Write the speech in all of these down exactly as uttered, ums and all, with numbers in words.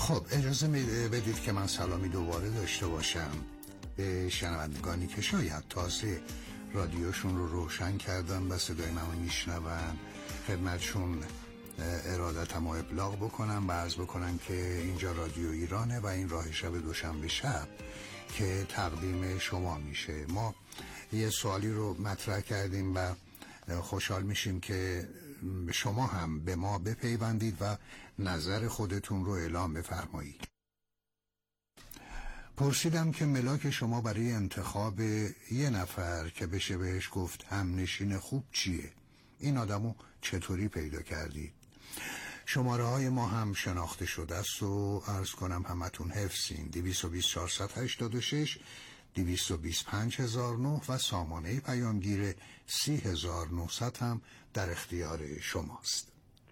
خب اجازه بدید که من سلامی دوباره داشته باشم به شنوندگانی که شاید تازه رادیوشون رو روشن کردن و صدای منو میشنون. خدمتشون ارادتم و ابلاغ بکنم و عرض بکنم که اینجا رادیو ایرانه و این راه شب دوشنبه شب که تقدیم شما میشه. ما یه سوالی رو مطرح کردیم و خوشحال میشیم که شما هم به ما بپیوندید و نظر خودتون رو اعلام بفرمایید. پرسیدم که ملاک شما برای انتخاب یه نفر که بشه بهش گفت همنشین خوب چیه؟ این آدمو چطوری پیدا کردید؟ شماره های ما هم شناخته شده است و عرض کنم همتون حفظین. دویست و بیست چهارصد و هشتاد و شش دویست و بیست پنج هزار و نه و سامانه پیامگیر سی هزار و نهصد هم در اختیار شماست.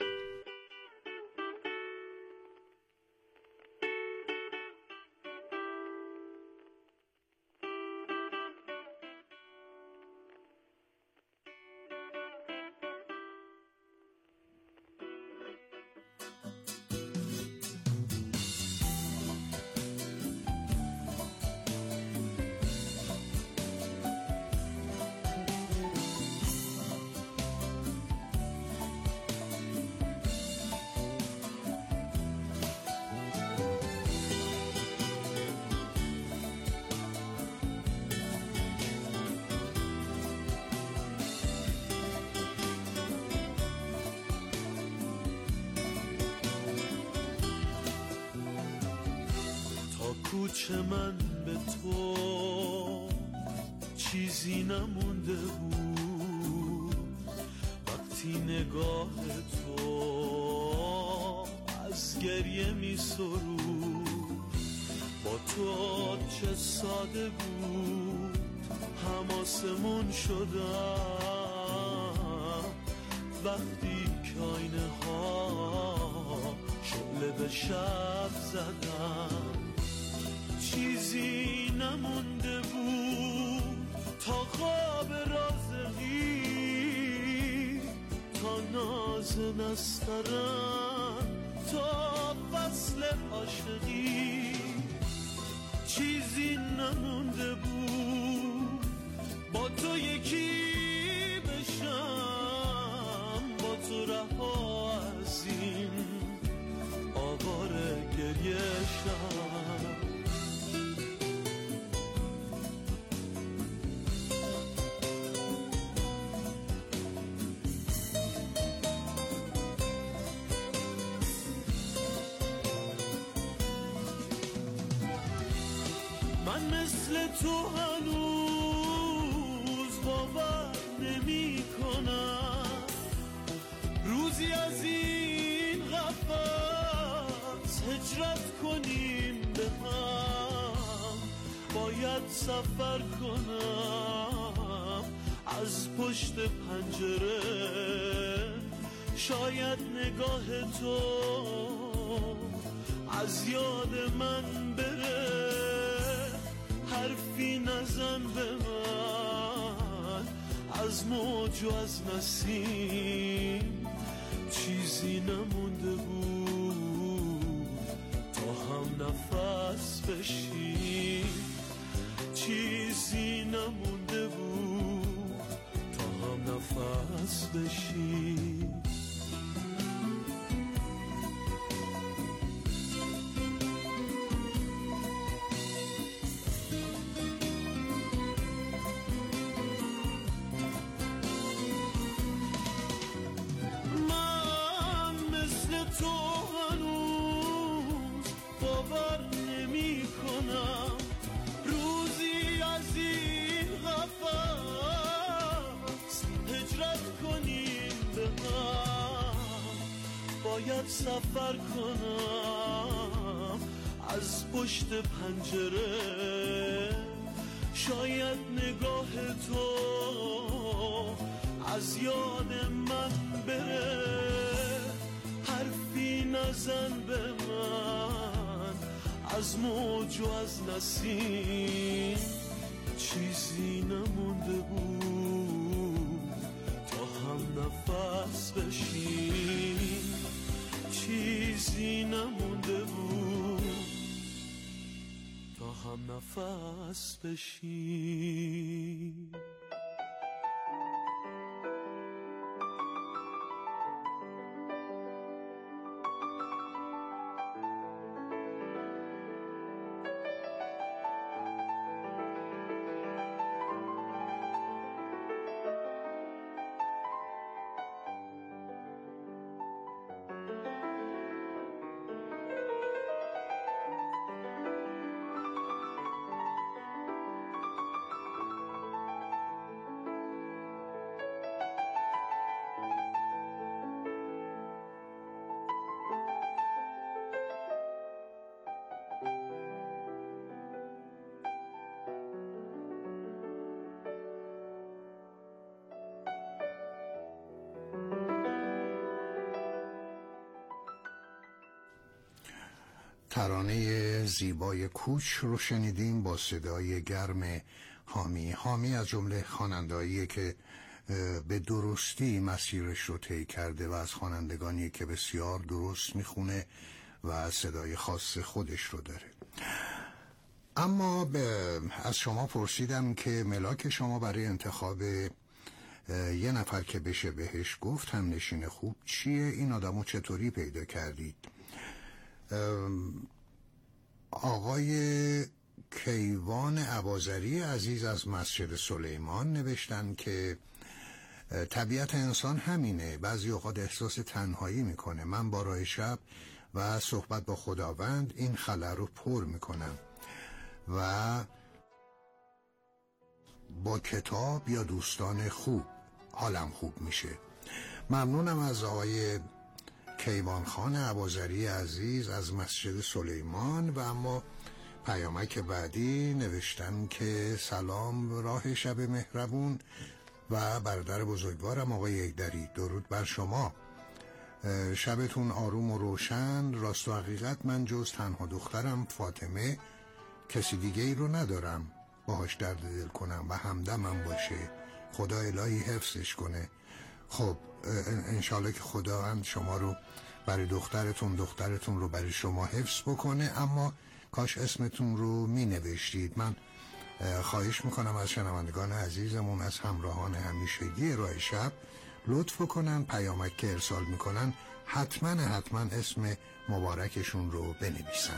کوچه من به تو چیزی نمونده بود، وقتی نگاه تو از گریه می سرود. با تو چه ساده بود حماسمون شدم، وقتی که آینه ها شعله به شب زدم. چیزی نمونده بود تا خواب رازقی، تا ناز نسترن، تا فصل عاشقی. چیزی نمونده بود با تو یکی بشم، با تو رها از این آواره گریه شم. من مثل تو هنوز باور نمی کنم روزی از این قفس هجرت کنیم به هم. باید سفر کنم از پشت پنجره، شاید نگاه تو از یاد من بره. حرفی نزن به من از موج و از نسیم، چیزی نمونده بود تا هم نفس بشیم. چیزی نمونده بود تا هم نفس بشیم. روزی از این قفس هجرت کنیم به هم. باید سفر کنم از پشت پنجره، شاید نگاه تو از یاد من بره. حرفی نزن به من از موج و از نسیم، چیزی نمونده بود تا هم نفس بشیم. چیزی نمونده بود بشی. ترانه زیبای کوچ رو شنیدیم با صدای گرم حامی. حامی از جمله خواننده‌ایه که به درستی مسیرش رو طی کرده و از خوانندگانی که بسیار درست میخونه و صدای خاص خودش رو داره. اما از شما پرسیدم که ملاک شما برای انتخاب یه نفر که بشه بهش گفت هم نشین خوب چیه؟ این آدمو چطوری پیدا کردید؟ آقای کیوان اباظری عزیز از مسجد سلیمان نوشتن که طبیعت انسان همینه، بعضی اوقات احساس تنهایی میکنه. من با راه شب و صحبت با خداوند این خلا رو پر میکنم و با کتاب یا دوستان خوب حالم خوب میشه. ممنونم از آقای کیوان خان اباظری عزیز از مسجد سلیمان. و اما پیامک بعدی نوشتن که سلام راه شب مهربون و برادر بزرگوارم آقای یکدری، درود بر شما، شبتون آروم و روشن. راست و حقیقت من جز تنها دخترم فاطمه کسی دیگه ای رو ندارم باهاش درد دل کنم و همدمم باشه، خدا الهی حفظش کنه. خب انشالله که خداوند شما رو برای دخترتون دخترتون رو برای شما حفظ بکنه. اما کاش اسمتون رو می نوشتید. من خواهش میکنم از شنوندگان عزیزمون، از همراهان همیشگی راه شب، لطف کنن پیامک که ارسال میکنن حتما حتما اسم مبارکشون رو بنویسن.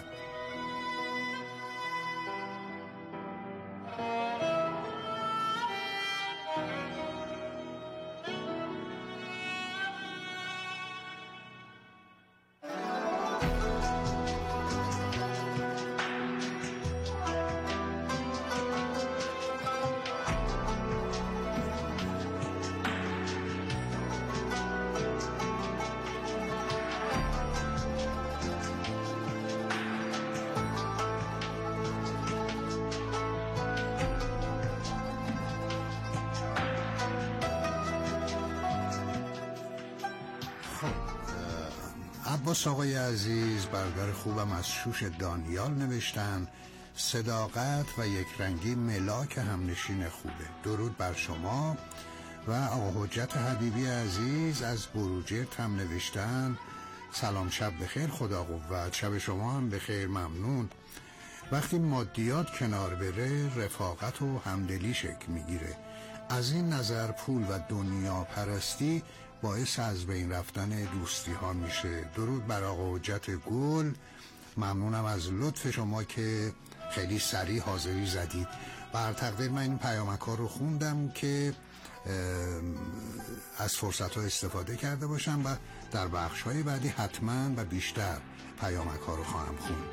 عباس آقای عزیز برادر خوبم از شوش دانیال نوشتن صداقت و یک رنگی ملاک همنشین خوبه، درود بر شما. و آقا حجت حبیبی عزیز از بروجرد هم نوشتن سلام شب بخیر، خدا قوت، شب شما هم بخیر، ممنون. وقتی مادیات کنار بره رفاقت و همدلی شکل میگیره. از این نظر پول و دنیا پرستی باعث از بین رفتن دوستی ها میشه. درود بر آقا حجت گل، ممنونم از لطف شما که خیلی سریع حاضری زدید. بر تقدیر من این پیامک ها رو خوندم که از فرصت ها استفاده کرده باشم و در بخش های بعدی حتما و بیشتر پیامک ها رو خواهم خوند.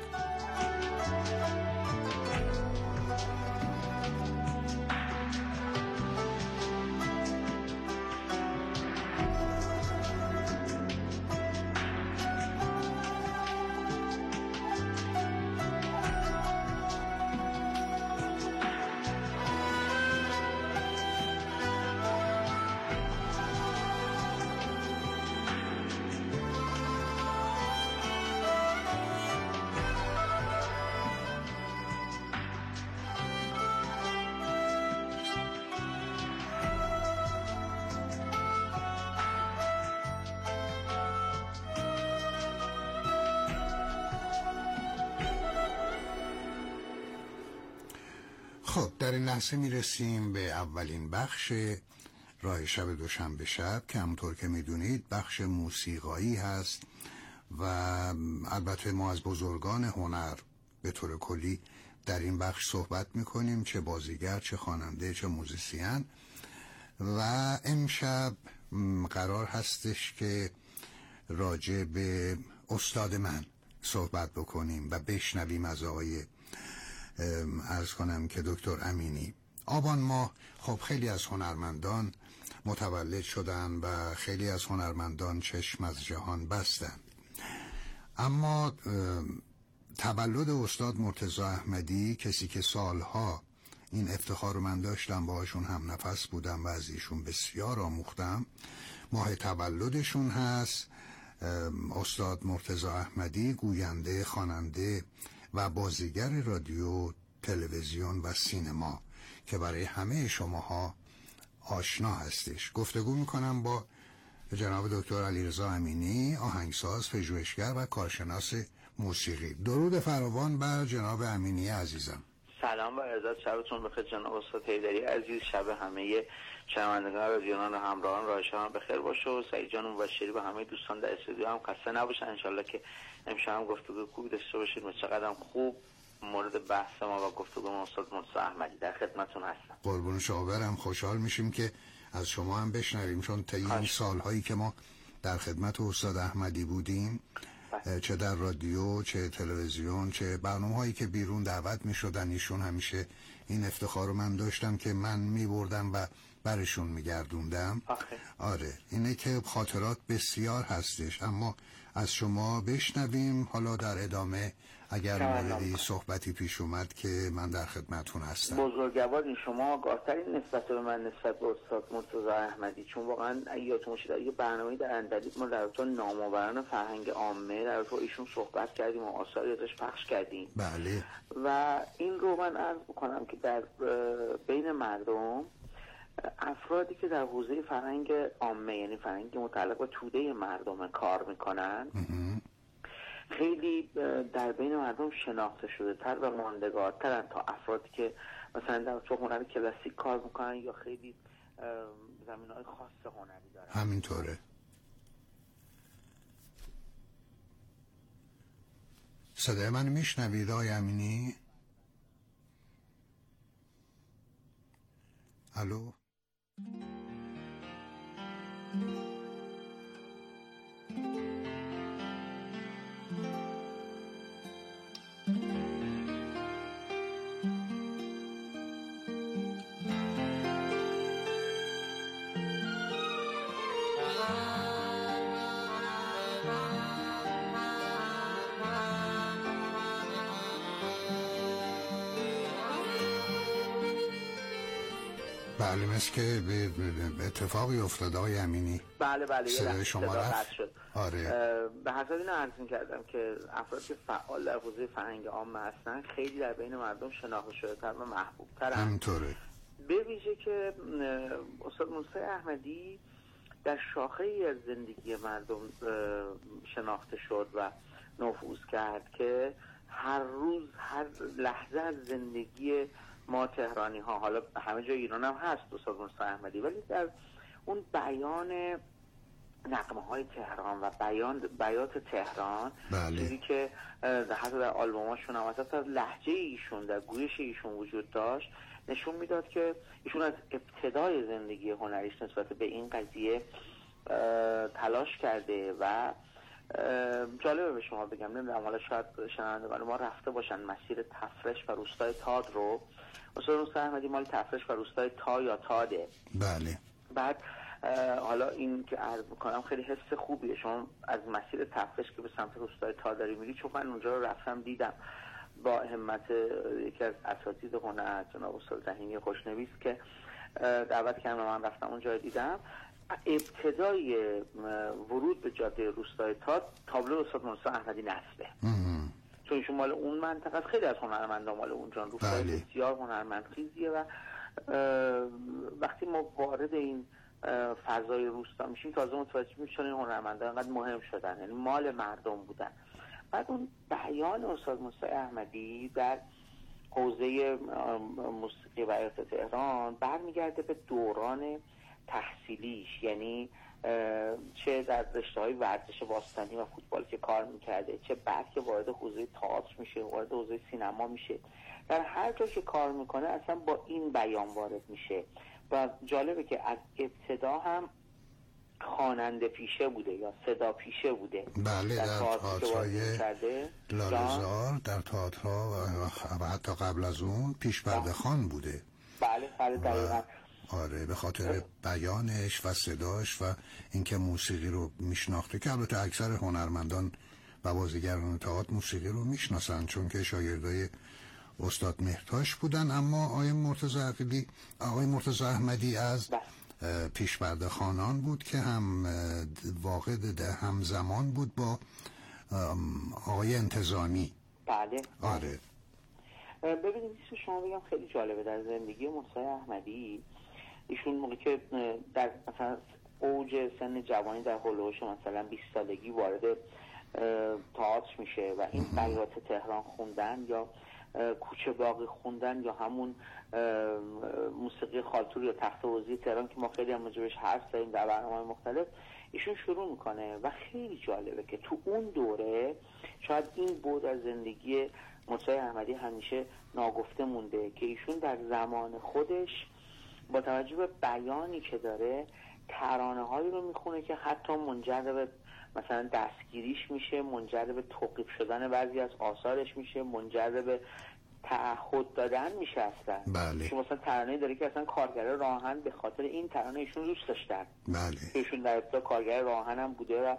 خب در این لحظه میرسیم به اولین بخش راه شب دوشنبه شب که همونطور که میدونید بخش موسیقایی هست و البته ما از بزرگان هنر به طور کلی در این بخش صحبت میکنیم، چه بازیگر، چه خواننده، چه موزیسین. و امشب قرار هستش که راجع به استاد من صحبت بکنیم و بشنویم از آقای عرض کنم که دکتر امینی. آبان ماه خب خیلی از هنرمندان متولد شدن و خیلی از هنرمندان چشم از جهان بستن، اما تولد استاد مرتضی احمدی، کسی که سالها این افتخار رو من داشتم باهاشون هم نفس بودم و از ایشون بسیار آموختم، ماه تولدشون هست. استاد مرتضی احمدی گوینده، خواننده و بازیگر رادیو، تلویزیون و سینما که برای همه شماها آشنا هستش. گفتگو میکنم با جناب دکتر علیرضا امینی، آهنگساز، پژوهشگر و کارشناس موسیقی. درود فراوان بر جناب امینی عزیزم. سلام و عزت، شبتون بخیر جناب استاد حیدری عزیز. شب همه شنوندگان رادیونان و همراهان راه شما بخیر باشه و سعید جان مبشری و همه دوستان در استودیو هم خسته نباشن. انشالله که امشب هم گفتگو خوبی داشته باشید. چقدر خوب مورد بحث ما و گفتگو ما استاد مرتضی احمدی. در خدمتتون هستم. قربون شما برم. خوشحال میشیم که از شما هم بشنویم، چون طی این سالهایی که ما در خدمت استاد احمدی بودیم، چه در رادیو، چه تلویزیون، چه برنامه‌هایی که بیرون دعوت می‌شدن، ایشون همیشه این افتخار رو من داشتم که من می‌بردم و برشون می‌گردوندم. آره، اینه که خاطرات بسیار هستش، اما از شما بشنویم. حالا در ادامه اگر موردی صحبتی پیش اومد که من در خدمتتون هستم. بزرگوار شما آگاه‌ترین نسبت به من نسبت به استاد مرتضی احمدی، چون واقعا یادتون باشه یه برنامه‌ای در اندلیب ما در رابطه نامآوران فرهنگ عامه در رابطه ایشون صحبت کردیم و آثاری ازش پخش کردیم. بله. و این رو من عرض می‌کنم که در بین مردم، افرادی که در حوزه فرهنگ عامه، یعنی فرهنگ متعلق به توده مردم کار میکنن، خیلی در بین مردم شناخته شده تر و ماندگارترن تا افرادی که مثلا در تو هنر کلاسیک کار میکنن یا خیلی زمینهای خاص هنری دارن. همینطوره. صدای من میشنوید آقای امینی؟ الو؟ بله، مثل که به اتفاقی افتاد آقای امینی. بله بله، صدای شما رفت شد. آره. به حسب این عرض می‌کردم که افرادی که فعال در حوزه فرهنگ عامه هستن خیلی در بین مردم شناخته شده تر و محبوب تر. همینطوره. به ویژه که استاد مرتضی احمدی در شاخه‌ای از زندگی مردم شناخته شد و نفوذ کرد که هر روز، هر لحظه از زندگی ما تهرانی ها، حالا همه جای ایران هم هست استاد مرتضی احمدی، ولی در اون بیان نغمه های تهران و بیان بیات تهران، چیزی که حتی در آلبوماشون هم حتی از لهجه ایشون در گویش ایشون وجود داشت، نشون میداد که ایشون از ابتدای زندگی هنریش نسبت به این قضیه تلاش کرده. و جالبه به شما بگم، نمیدونم حالا شاید شنوندگان ما رفته باشن مسیر تفرش و روستای تاد رو. استاد مرتضی احمدی مال تفرش و روستای تا یا تاده. بله. بعد حالا این که عرض میکنم خیلی حس خوبیه، شما از مسیر تفرش که به سمت روستای تا داری میری، چون من اونجا رو رفتم دیدم با همت یکی از اساتید هنر جناب استاد رحیمی خوشنویس که دعوت کردن و من رفتم اونجا دیدم. ابتدای ورود به جاده روستای تا تابلو استاد مرتضی احمدی نصبه، چون ایشون مال اون منطقه است. خیلی از هنرمندان مال اونجا، روستای بسیار هنرمندخیزیه و وقتی ما وارد این فضای روستا میشیم تازه متوجه میشیم این هنرمندان انقدر مهم شدن، یعنی مال مردم بودن. بعد اون بیان استاد مرتضی احمدی در حوزه موسیقی و ارت تهران برمیگرده به دوران تحصیلیش، یعنی چه در رشته‌های ورزش باستانی و فوتبال که کار میکرده، چه بعد که وارد حوزه تئاتر میشه، وارد حوزه سینما میشه، در هر جا که کار میکنه اصلا با این بیان وارد میشه. و جالبه که از ابتدا هم خواننده پیشه بوده یا صدا پیشه بوده. بله، در تئاترهای لاله‌زار، در تئاترها و حتی قبل از اون پیش پرده خوان بوده. بله بله دقیقاً. آره، به خاطر بیانش و صداش و اینکه موسیقی رو میشناخته، که البته اکثر هنرمندان و بازیگران تئاتر موسیقی رو میشناسن چون که شاگردای استاد مهرتاش بودن. اما آقای مرتضی عقیلی، آقای مرتضی احمدی از پیش پرده خوانان بود که هم واقع ده هم زمان بود با آقای انتظامی. بله. آره. ببینید شما بگم خیلی جالبه در زندگی مرتضی احمدی، ایشون موقعی که در مثلا اوج سن جوانی در هولوش مثلا بیست سالگی وارد تئاتر میشه و این بیات تهران خوندن یا کوچه باغی خوندن یا همون موسیقی خالتور یا تخت وزیر تهران که ما خیلی هم راجعش حرف زدیم در برنامه‌های مختلف، ایشون شروع میکنه و خیلی جالبه که تو اون دوره شاید این بود از زندگی مرتضی احمدی همیشه ناگفته مونده که ایشون در زمان خودش با توجه به بیانی که داره ترانه هایی رو میخونه که حتی منجر به مثلا دستگیریش میشه، منجر به توقیف شدن بعضی از آثارش میشه، منجر به تعهد دادن میشه اصلا. بله. چون مثلا ترانه‌ای داره که اصلا کارگر راهن به خاطر این ترانه ایشون دوست داشتن. بله. ایشون در ابتدا کارگر راهن هم بوده و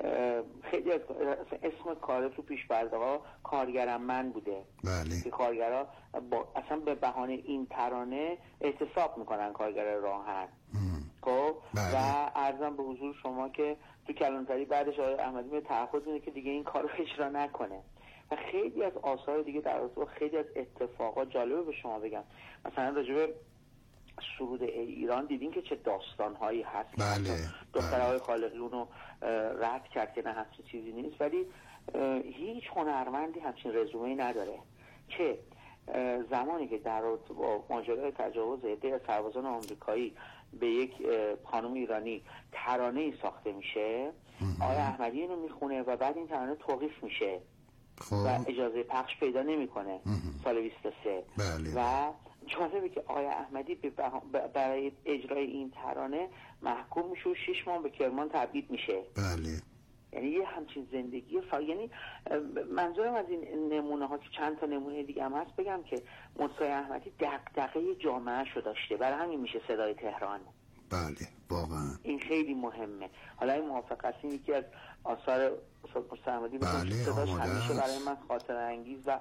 خیلی از اسم کار تو پیش پرده ها کارگرم من بوده. بله. که کارگرها با اصلا به بهانه این ترانه اعتصاب میکنن کارگر راهن. خب بله. و عرضم به حضور شما که تو کلانتری بعدش آقای احمدی به تعهد میده که دیگه این کارو اجرا نکنه و خیلی از آثار دیگه در رابطه با خیلی از اتفاقات جالبه به شما بگم. مثلا راجع به سرود ایران دیدین که چه داستان‌هایی هست. بله. دخترهای خالقی اونو رد کرد که نه همچین چیزی نیست، ولی هیچ هنرمندی همچین رزومه‌ای نداره که زمانی که در با ماجرای تجاوز عده از سربازان آمریکایی به یک خانم ایرانی ترانه‌ای ساخته میشه، آقای احمدی اینو میخونه و بعد این ترانه توقیف میشه خب. و اجازه پخش پیدا نمیکنه سال بیست و سه. بله. و جالبه که آقای احمدی برای اجرای این ترانه محکوم میشه و شش ماه به کرمان تبعید میشه. بله. یعنی یه همچین زندگی فا... یعنی منظورم از این نمونه ها که چند تا نمونه دیگه هم هست بگم که مرتضی احمدی دغدغه جامعه شو داشته، برای همین میشه صدای تهران. بله واقعا این خیلی مهمه. حالا این موافق هستین یکی از آثار استاد مرتضی احمدی بله صداش همیشه برای من خاطر انگیز و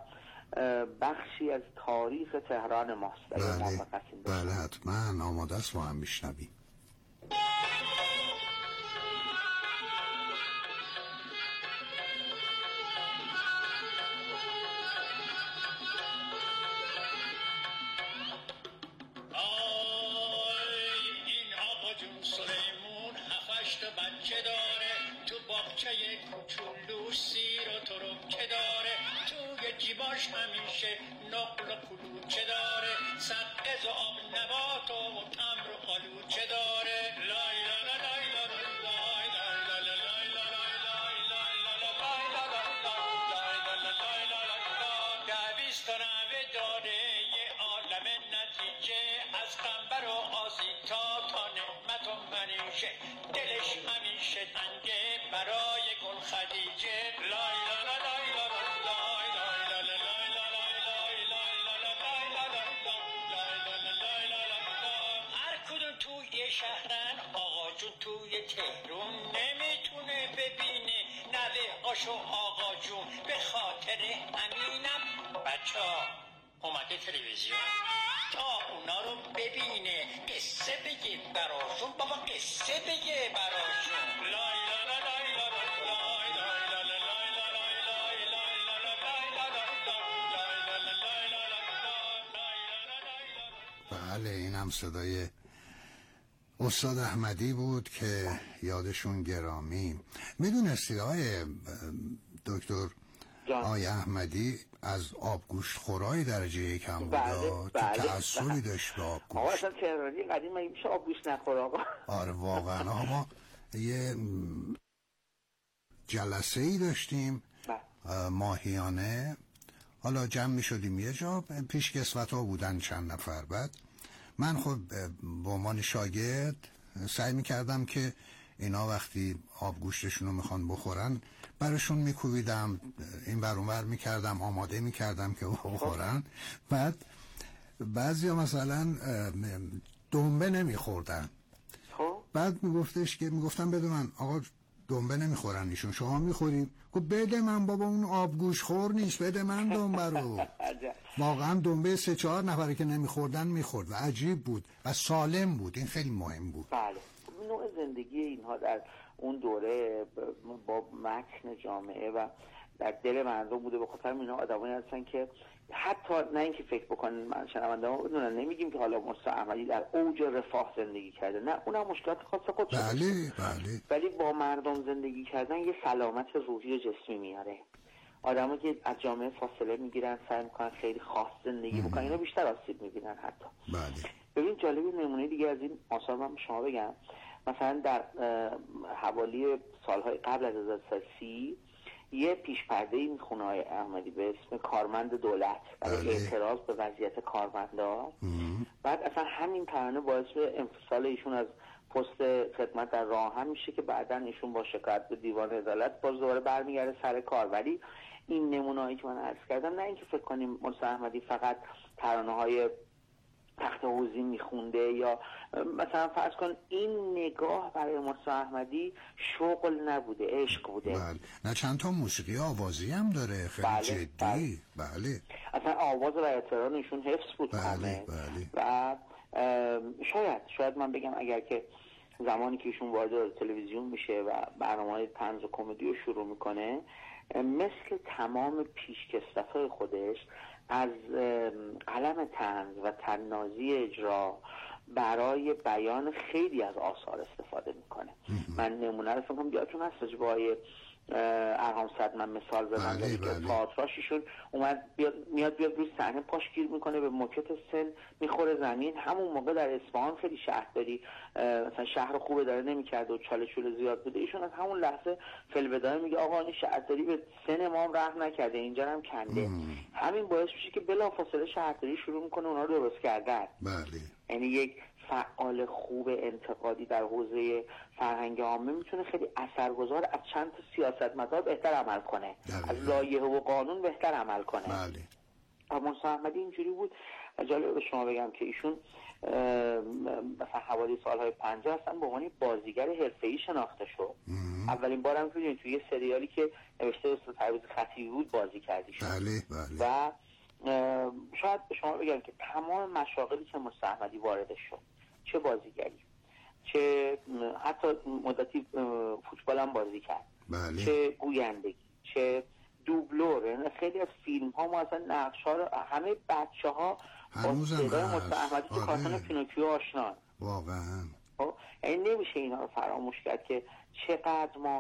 بخشی از تاریخ تهران ماست. بله بله حتما آماده است با هم میشنویم. همیشه نقل و کلوچه داره، سقز و آب نبات و تمر و آلوچه داره. لای لا لا لای لا لای لا لا لای لا لای لا لای دویست تا نوه داره یه عالم نتیجه، از قنبر و آزیتا تا نعمت و منیشه، دلش همیشه تنگه برای گل خدیجه. لای لا لا لای لا شهرن آقا جون توی تهرون نمیتونه ببینه نوه آشو آقا جون، به خاطر همینم بچه ها اومده تلویزیون تا اونا رو ببینه، قصه بگه براشون، بابا قصه بگه براشون. لای لا لا لای لا لای لا لا لای لا لای لا بله این هم صدای استاد احمدی بود که یادشون گرامی. میدونستید آقای دکتر آقای احمدی از آبگوشت خورای درجه یکم بود. بله بله که تعصبی داشت به آبگوشت. آقا اصلا تهرانی قدیم مگه میشه آبگوشت نخوره آقا؟ آره واقعا. آقا یه جلسه ای داشتیم ماهیانه، حالا جمع می شدیم یه جا، پیشکسوت ها بودن چند نفر. بعد من خب به عنوان شاگرد سعی می کردم که اینا وقتی آبگوشتشون رو میخوان بخورن براشون میکوبیدم، این بر اون بر میکردم، آماده میکردم که بخورن. بعد بعضی ها مثلا دنبه نمیخوردن، بعد میگفتش که میگفتم بده من، آقا دنبه نمیخورن ایشون، شما میخوریم؟ گفت بده من بابا، اون آبگوش خور نیست، بده من دنبه رو. واقعا دنبه سه چهار نفره که نمیخوردن میخورد و عجیب بود و سالم بود. این خیلی مهم بود. بله نوع زندگی اینها در اون دوره با متن جامعه و در دل مردم بوده. به خاطر اینا آدمایی هستن که حتی نه اینکه فکر بکنن، من شنونده‌ها بدونن نمیگیم که حالا مصطفی احمدی در اوج رفاه زندگی کرده، نه، اونم مشکلات خاص خودش داره. بله بله. ولی با مردم زندگی کردن یه سلامت روحی و جسمی میاره. آدمایی که از جامعه فاصله میگیرن، سعی میکنن خیلی خاص زندگی بکنن، اینا بیشتر آسیب میبینن حتی. بله. ببین جالب نمونه دیگه از این آثار من به شما بگم. مثلا در حوالی سالهای قبل از هزار و سیصد و سی یه پیش پرده‌ای میخونه آقای احمدی به اسم کارمند دولت برای اعتراض به وضعیت کارمندا. بعد اصلا همین ترانه باعث به انفصال ایشون از پست خدمت در راهن میشه که بعداً ایشون با شکایت به دیوان عدالت باز دوباره برمیگرده سر کار. ولی این نمونه‌ای که من عرض کردم، نه اینکه فکر کنیم مصطفی احمدی فقط ترانه‌های تخت حوزی میخونده، یا مثلا فرض کن این نگاه برای مصطفی احمدی شغل نبوده، عشق بوده. بله. نه چند تا موسیقی آوازی هم داره خیلی بله. جدی. بله. بله. اصلا آواز و احترام ایشون حفظ بود. بله. همه. بله. و شاید شاید من بگم اگر که زمانی که ایشون وارد تلویزیون میشه و برنامه‌های طنز و کمدی رو شروع میکنه، مثل تمام پیشکسوت‌های خودش از قلم طنز و طنازی اجرا برای بیان خیلی از آثار استفاده میکنه. من نمونه رو فکر کنم یادتون هست راجع به آقای ارهام صدمن مثال بزنم بله، که بله. تئاتراشون اومد بیاد میاد بیاد روی صحنه پاش گیر میکنه، به موکت سن میخوره زمین. همون موقع در اصفهان خیلی شهرداری مثلا شهر خوبه داره نمیکرده و چاله چوله زیاد بوده، ایشون از همون لحظه فی‌البداهه میگه آقا این شهرداری به سن ما هم رحم نکرده، اینجا هم کنده. همین باعث میشه که بلافاصله شهرداری شروع میکنه اونا رو درست کردن. بله. یعنی یک فعال خوب انتقادی در حوزه فرهنگ عامه میتونه خیلی اثرگذار از چند تا سیاستمدار بهتر عمل کنه، دقیقا. از لایحه و قانون بهتر عمل کنه. بله. و مصطفی احمدی اینجوری بود. و جالب به شما بگم که ایشون مثلا حوالی سالهای پنجاه هستن به عنوان بازیگر حرفه‌ای شناخته شد. اولین بارم که توی یه سریالی که نوشته استاد پرویز خطیبی بود بازی کردی شد. بله بله. و شاید به شما بگم که تمام مشاغلی که مصطفی احمدی واردش شد، چه بازیگری، چه حتی مدتی فوتبال هم بازی کرد، بله. چه گویندگی، چه دوبلور، یعنی خیلی از فیلم ها ما اصلا نقش ها رو همه بچه ها با صدای مصطفی احمدی تو کارتون پینوکیو آشنان. واقعا. یعنی نمیشه اینا رو فراموش کرد که چقدر ما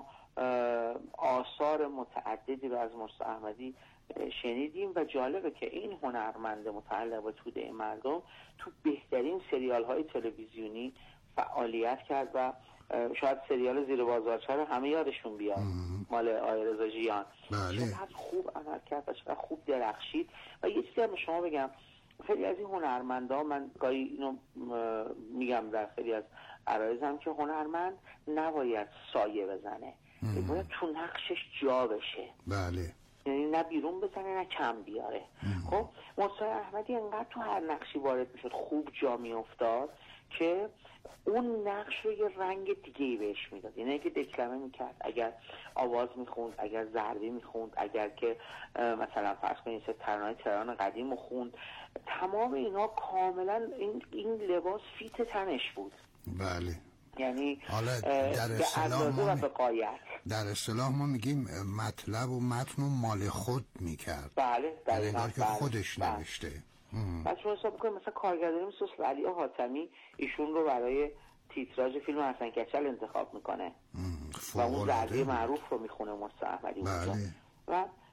آثار متعددی رو از مصطفی احمدی شنیدیم. و جالبه که این هنرمند متعلق به توده مردم تو بهترین سریال های تلویزیونی فعالیت کرد و شاید سریال زیر بازارچه رو همه یادشون بیاد، مال آقای رضا ژیان. بله. چقدر خوب عمل کرد و چقدر خوب درخشید. و یه چیزی هم به شما بگم، خیلی از این هنرمندا، من گاهی اینو میگم در خیلی از عرایزم، که هنرمند نباید سایه بزنه، باید تو نقشش جا بشه. بله. یعنی نه بیرون بزنه نه کم بیاره. خب مصطفی احمدی انقدر تو هر نقشی وارد میشد خوب جا میافتاد که اون نقش رو یه رنگ دیگه‌ای بهش میداد. یعنی که دکلمه میکرد، اگر آواز میخوند، اگر ضربی میخوند، اگر که مثلا فرض کنید ترانه‌های تهران قدیم خوند، تمام اینا کاملا این این لباس فیت تنش بود. بله. یعنی حالا در اصطلاح ما و بقایت. در اصطلاح ما میگیم مطلب و متن و مال خود میکرد. بله. در انگار که خودش بله. نوشته. بعد شما حساب بکنید مثلا کارگردانی مثل علی حاتمی ایشون رو برای تیتراژ فیلم حسن کچل انتخاب میکنه و اون ضربه معروف رو میخونه مصطفی احمدی. بله. و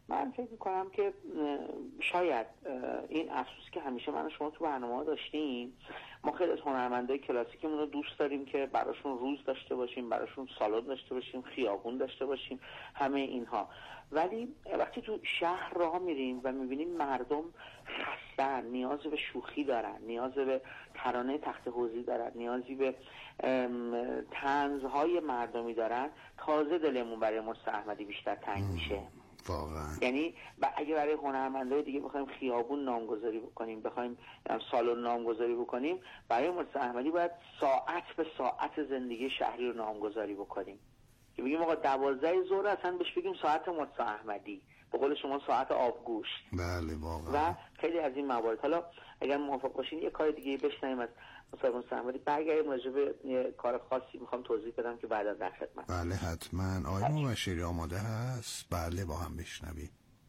من فکر میکنم که شاید این افسوس که همیشه من و شما تو برنامه داشتیم، ما خیلی از هنرمندای کلاسیکمون رو دوست داریم که براشون روز داشته باشیم، براشون سالن داشته باشیم، خیابون داشته باشیم، همه اینها. ولی وقتی تو شهر راه میریم و میبینیم مردم خستن، نیاز به شوخی دارن، نیاز به ترانه تخت حوزی دارن، نیازی به طنزهای مردمی دارن، تازه دلمون برای مرتضی احمدی بیشتر تنگ میشه واقعا. یعنی اگه برای هنرمندای دیگه بخوایم خیابون نامگذاری بکنیم، بخوایم سالن نامگذاری بکنیم، برای مرتضی احمدی باید ساعت به ساعت زندگی شهری رو نامگذاری بکنیم. که بگیم آقا دوازده ظهر اصلا بهش بگیم ساعت مرتضی احمدی، به قول شما ساعت آبگوشت. بله واقعا. و خیلی از این موارد. حالا اگر موافق باشین یه کار دیگه بشنویم از مرتضی احمدی، برگردیم راجع به یه کار خاصی میخوام توضیح بدم که بعد از در خدمت. بله حتما. آقای مبشری آماده هست؟ بله با هم بشنویم.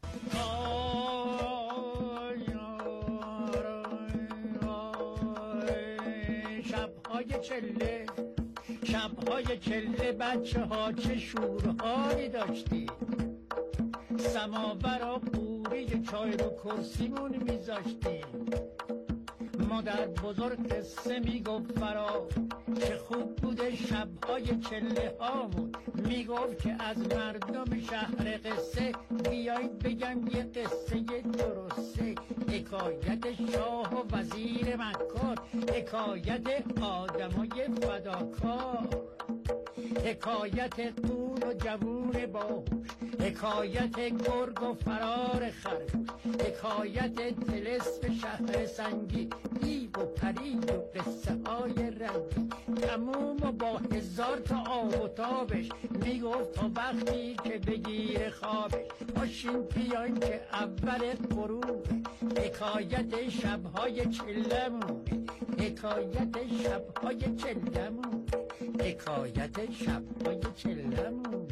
شب‌های چله شب‌های چله بچه ها چه شورهایی داشتی، سماور و قوری چای رو کرسیمون میذاشتی، مادر بزرگ قصه میگفت فرا چه خوب بوده شب‌های چله هامون، میگفت که از مردم شهر قصه بیایید بگم یه قصه درسته، حکایت شاه و وزیر مکار، حکایت آدمای فداکار، حکایت قول و جوون باهوش، حکایت گرگ و فرار خرگوش، حکایت طلسم شهر سنگی، دیو و پری و قصه های رنگی، تموم و با هزار تا آب و تابش، میگفت تا وقتی که بگیر خوابش، باشین بیاین که اول غروب، حکایت شبهای چلمونه، حکایت شبهای چلمونه، حکایت شبهای چلمونه.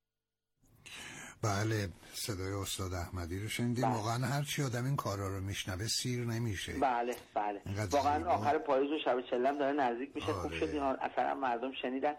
بله صدای استاد احمدی رو شنیدیم. بله. واقعا هر چی آدم این کارا رو میشنوه سیر نمیشه. بله بله واقعا زیبا. آخر پاییز و شب چلم داره نزدیک میشه. آره. خوب شد این اثر مردم شنیدن.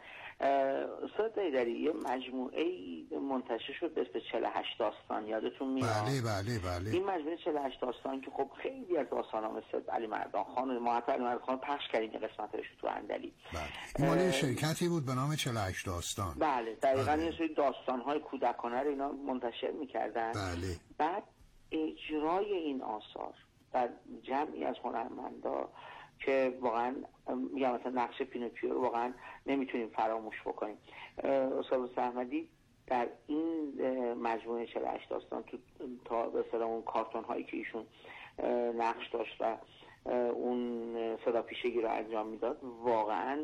استاد حیدری یه مجموعه منتشر شد به اسم چهل و هشت داستان، یادتون میاد؟ بله بله بله. این مجموعه چهل و هشت داستان که خب خیلی از داستانا مثل علی مردان خان و محمد علی مردان خان پخش کردیم که قسمتش تو اندلی. بله. این مال شرکتی بود به نام چهل و هشت داستان. بله دقیقاً. یه سری داستان‌های کودکانه رو اینا منتشر می‌کردن. بله. بعد اجرای این آثار در جمعی از هنرمندا که واقعا میگم مثلا نقش پینوکیو رو واقعا نمیتونیم فراموش بکنیم. استاد احمدی در این مجموعه چهل و هشت داستان تو تا به اصطلاح اون کارتون هایی که ایشون نقش داشت و اون صدا پیشگی رو انجام میداد واقعا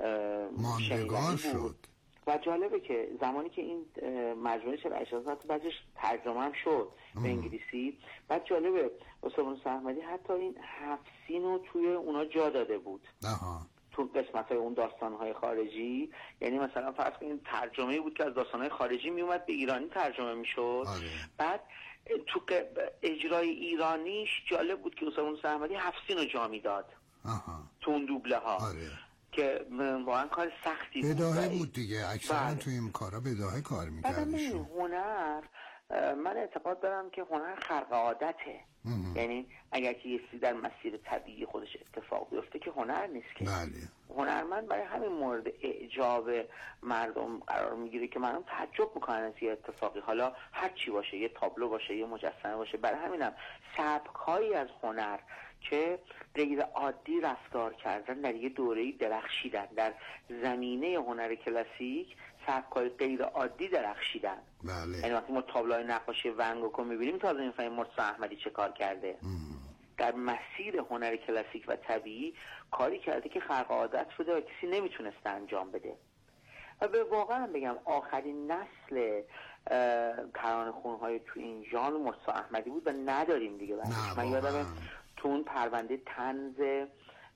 ماندگار شد. و جالبه که زمانی که این مجموعه چهل و هشت داستان بعدش ترجمه هم شد به انگلیسی، بعد جالبه استاد احمدی حتی این هفت سین رو توی اونا جا داده بود. آها. تو قسمت‌های اون داستان‌های خارجی، یعنی مثلا فرض کنید ترجمه‌ای بود که از داستان‌های خارجی میومد به ایرانی ترجمه میشد. آره. بعد تو اجرای ایرانیش جالب بود که استاد احمدی هفت سین رو جا میداد. آها. تو اون دوبله ها. آره. که واقعا کار سختی بود. بداهه بود دیگه. اکثرا بله. تو این کارا بداهه کار می‌کردن. هنر من اعتقاد دارم که هنر خرق عادته. مم. یعنی اگر که یه چیزی در مسیر طبیعی خودش اتفاق بیفته که هنر نیست که. بله. هنرمند برای همین مورد اعجاب مردم قرار میگیره که مردم تعجب میکنن از یه اتفاقی، حالا هر چی باشه، یه تابلو باشه، یه مجسمه باشه. برای همینم سبک‌هایی از هنر که غیر عادی رفتار کردن در یه دوره‌ای درخشیدن. در زمینه هنر کلاسیک سبک‌های غیر عادی درخشیدن. بله. یعنی وقتی ما تابلوهای نقاشی ون گوگ رو می‌بینیم تازه می‌فهمیم مرتضی احمدی چه کار کرده. ام. در مسیر هنر کلاسیک و طبیعی کاری کرده که خرق عادت شده و کسی نمیتونسته انجام بده. و به واقعا بگم آخرین نسل ترانه‌خوان‌های تو این ژانر مرتضی احمدی بود و نداریم دیگه. من یادمه تو اون پرونده طنز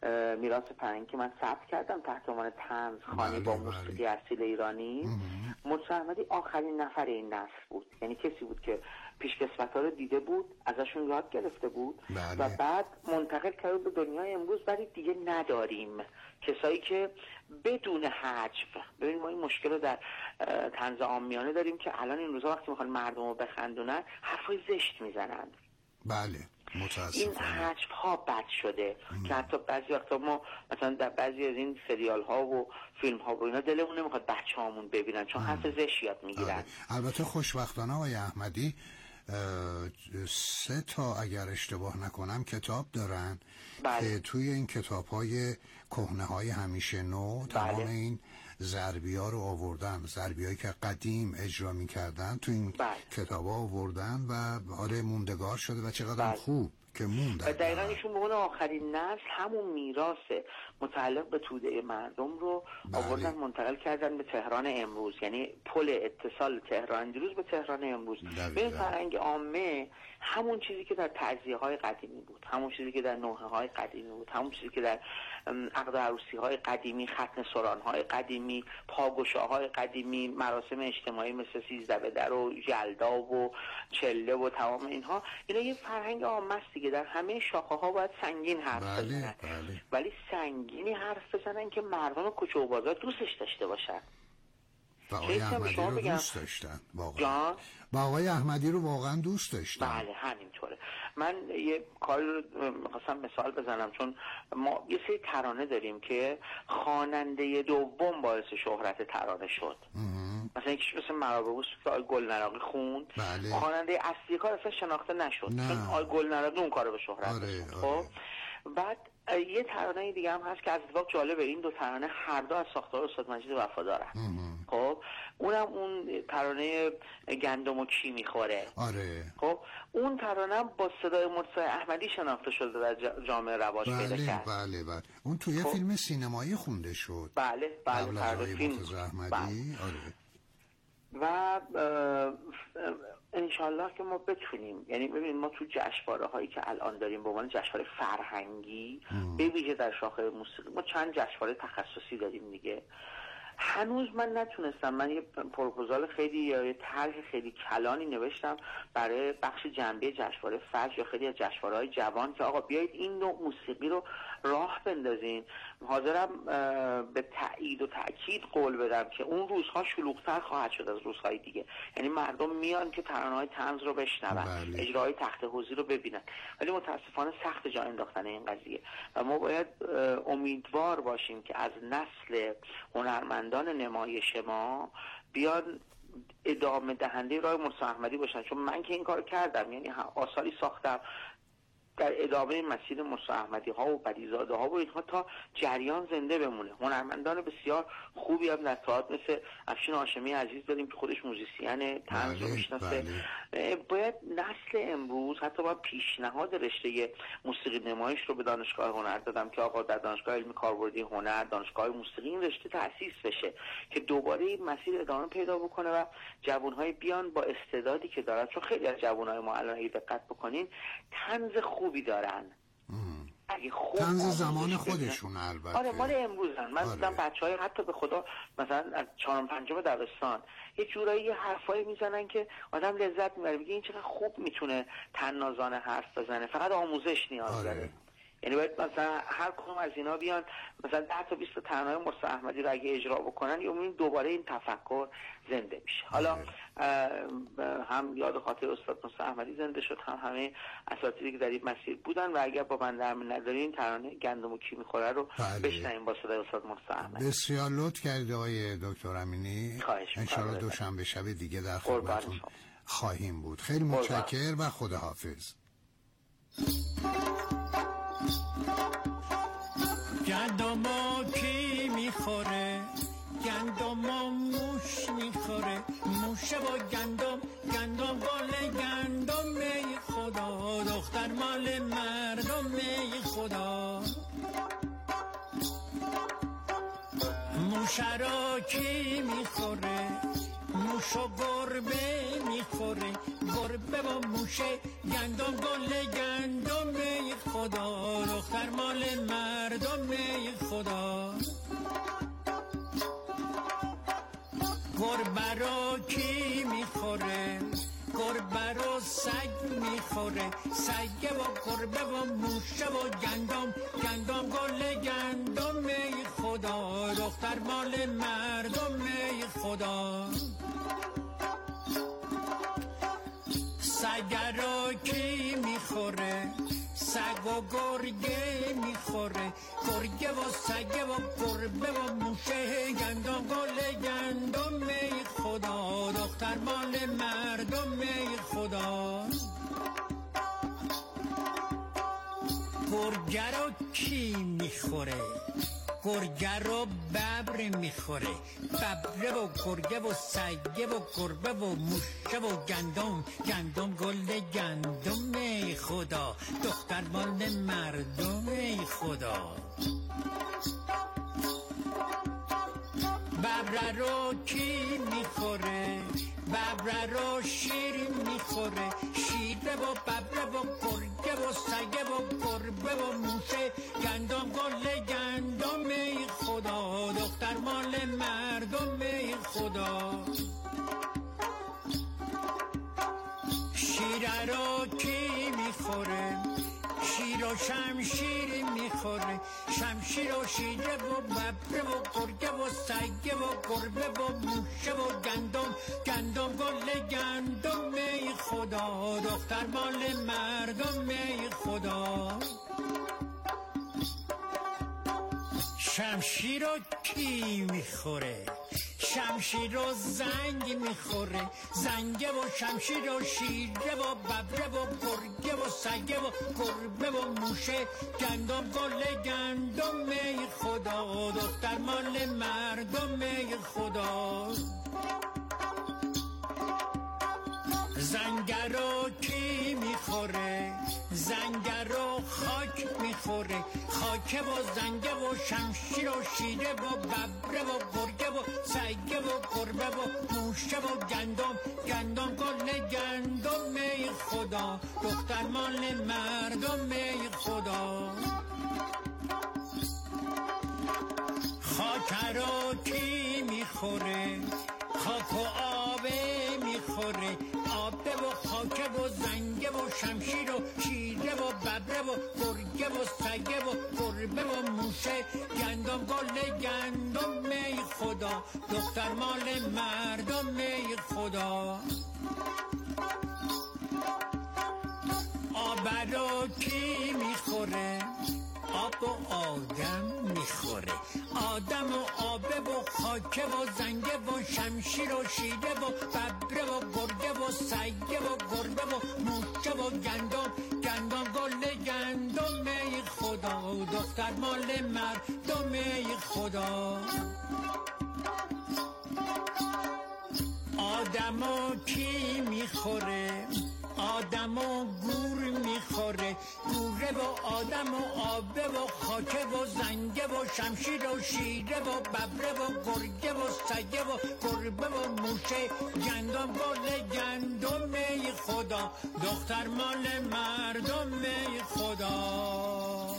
میراث فرهنگی که من ثبت کردم تحت عنوان طنز خوانی با موسیقی اصیل ایرانی، مرتضی احمدی آخرین نفر این نسل بود. یعنی کسی بود که پیشکسوت‌ها رو دیده بود، ازشون یاد گرفته بود بله. و بعد منتقل کرد به دنیای امروز، ولی دیگه نداریم کسایی که بدون حجب. ببین ما این مشکل رو در طنز عامیانه داریم که الان این روزا وقتی میخوان مردم رو بخندونن حرفای زشت میزنن. بله این حجب ها بد شده ام. که حتی بعضی وقتا ما مثلا در بعضی از این سریال ها و فیلم ها و اینا دلمون نمیخواد بچه هامون ببینن چون حرف زشت یاد میگیرن. البته خوشبختانه آقای احمدی سه تا اگر اشتباه نکنم کتاب دارن بله. که توی این کتاب های کهنه های همیشه نو تمام بله. این ضربی ها رو آوردن، ضربی هایی که قدیم اجرا می کردن تو این بله. کتاب ها آوردن و آره موندگار شده و چقدر بله. خوب که موندن. و دقیقا ایشون به اون آخرین نسل همون میراث متعلق به توده مردم رو بله. آوردن منتقل کردن به تهران امروز، یعنی پل اتصال تهران دیروز به تهران امروز. به این فرهنگ عامه همون چیزی که در تعزیه های قدیمی بود، همون چیزی که در نوحه های قدیمی بود، همون چیزی که در عقد عروسی های قدیمی، ختن سران های قدیمی، پاگوشاهای قدیمی، مراسم اجتماعی مثل سیزده به در و جلدا و چله و تمام اینها، اینا یه فرهنگ عامه است دیگه. در همه شاخه ها باید سنگین حرف بله، بزنن بله. ولی سنگینی حرف بزنن که مردم کوچه و بازار دوستش داشته باشن. و آقای احمدی رو دوست داشتن واقعا. با آقای احمدی رو واقعا دوست داشتن. بله همینطوره. من یه کاری رو می‌خواستم مثال بزنم، چون ما یه سری ترانه داریم که خواننده دوم باعث شهرت ترانه شد. مثلا یکیش مثل مرابوس که آقای گلنراقی خوند، بله. خواننده اصلی کار اصلا شناخته نشد نه. چون آقای گلنراقی اون کارو به شهرت آره، خب آره. بعد یه ترانه دیگه هم هست که از اتفاق جالبه، این دو ترانه هر دو از ساختار استاد مجید وفادارن. خب اونم اون ترانه گندم و کی میخوره. آره. خب اون ترانه با صدای مرتضی احمدی شناخته شده در جامعه رواج بله، پیدا کرد. بله بله. اون توی خب. فیلم سینمایی خونده شد. بله بله فردا فیلم مرتضی احمدی. بله. آره. و انشالله که ما بتونیم، یعنی ببینید ما تو جشنواره هایی که الان داریم به عنوان جشنواره فرهنگی به ویژه در شاخه موسیقی ما چند جشنواره تخصصی داریم دیگه. هنوز من نتونستم، من یه پروپوزال خیلی یا یه طرح خیلی کلانی نوشتم برای بخش جنبه جشنواره فجر یا خیلی از جشنواره‌های جوان که آقا بیایید این نوع موسیقی رو راه بندازین. حاضرم به تأیید و تأکید قول بدم که اون روزها شلوغ‌تر خواهد شد از روزهای دیگه، یعنی مردم میان که ترانه‌های طنز رو بشنون، بله. اجراهای تخت حوزی رو ببینن، ولی متاسفانه سخت جا انداختن این قضیه و ما باید امیدوار باشیم که از نسل هنرمندان نمایش ما بیان ادامه دهنده راه مرتضی احمدی باشن. چون من که این کار کردم، یعنی آثاری ساختم در ادامه مسیر مرتضی احمدی ها و بدیزاده ها و اینها تا جریان زنده بمونه. هنرمندان بسیار خوبی هم در تئاتر مثل افشین هاشمی عزیز داریم که خودش موزیسین طنز رو میشناسه. باید نسل امروز، حتی با پیشنهاد رشته موسیقی نمایش رو به دانشگاه هنر دادم که آقا در دانشگاه علمی کاربردی هنر، دانشگاه موسیقی این رشته تأسیس بشه که دوباره این مسیر ادامه پیدا بکنه و جوانهای بیان با استعدادی که دارن. چون خیلی از جوانهای ما الان اگه دقت بکنین طنز خوبی دارن، اگه خوب طنز زمان خودشون البته. آره مال امروزن. من دیدم آره. بچهای حتی به خدا مثلا از چهارم پنجم دبستان یه جورایی یه حرفایی میزنن که آدم لذت میبره، میگه این چقدر خوب میتونه طنازانه حرف بزنه، فقط آموزش نیاز داره. آره. یعنی باید مثلا هر کدوم از اینا بیان مثلا ده تا بیست تا ترانه مرتضی احمدی رو اگه اجرا بکنن یا این دوباره این تفکر زنده میشه. حالا هم یاد خاطر استاد مرتضی احمدی زنده شد، هم همه اساتیدی که در این مسیر بودن و اگر با بنده همین ندارین ترانه گندم و کی میخوره رو بشنویم با صدای استاد مرتضی احمدی. بسیار لطف کردید آقای دکتر امینی. ان شاء الله دوشنبه شب دیگه در خدمتتون خواهیم بود. خیلی متشکرم و خداحافظ. گندم کی میخوره، گندم موش میخوره، موشه با گندم، گندم بال گندم می خدا، دختر مال مردم می خدا. موشه را کی میخوره، موش و گربه میخوره، گربه و موشه گندم گل گندم ای خدا، دختر مال مردم ای خدا. گربه رو کی میخوره؟ گربه رو سگ میخوره، سگ و گربه و موشه و گندم، گندم گل گندم ای خدا، دختر مال مردم ای خدا. سگ رو کی میخوره؟ سگ و گرگه میخوره، گرگه و سگه و گربه و موشه گندم گل گندم ای خدا، دختر مال مردم ای خدا. گرگه رو کی میخوره؟ گرگه رو ببر میخوره، ببره و گرگه و سگه و گربه و موشه و گندم، گندم گل گندم ای خدا، دختر مال مردم ای خدا. ببره رو کی میخوره؟ ببره رو شیر میخوره، شیره و ببره و گرگه و سگه و گربه و موشه گندم گل گندم ای خدا، دختر مال مردم ای خدا. شیره رو کی میخوره؟ شیر و شمشیر میخوره، شمشیر و شیره و ببره و گرگه و سگه و گربه و موشه و گندم، گندم گل گندم ای خدا، دختر مال مردم ای خدا. شمشیر رو کی میخوره؟ شمشیر و زنگ میخوره، زنگه و شمشیر و شیره و ببره و گرگه و سگه و گربه و موشه گندم گل گندم ای خدا، دختر مال مردم ای خدا. زنگه رو کی میخوره؟ زنگه رو خاک میخوره، خاکه و زنگه و شمشیر و شیره و ببره و گرگه و سگه و گربه و موشه و گندم، گندم گل گندم ای خدا، دختر مال مردم ای خدا. خاک رو کی میخوره؟ خاک و آبه میخوره، آبه و خاکه و زنگه و شمشیر و شیره و ببره و گرگه و سگه و گربه و موشه گندم گل گندم ای خدا، دختر مال مردم ای خدا. آب رو کی میخوره؟ آب و آدم میخوره، آدم و آبه و خاکه و زنگه و شمشیر و شیره و ببره و گرگه و سگه و گربه و موشه و گندم، گندم گل گندم ای خدا، دختر مال مردم ای خدا. آدمو کی میخوره؟ آدمو گور میخوره، گوره و آدم و آبه و خاکه و زنگه و شمشیر و شیره و ببره و گرگه و سگه و گربه و موشه گندم گل گندم ای خدا، دختر مال مردم ای خدا.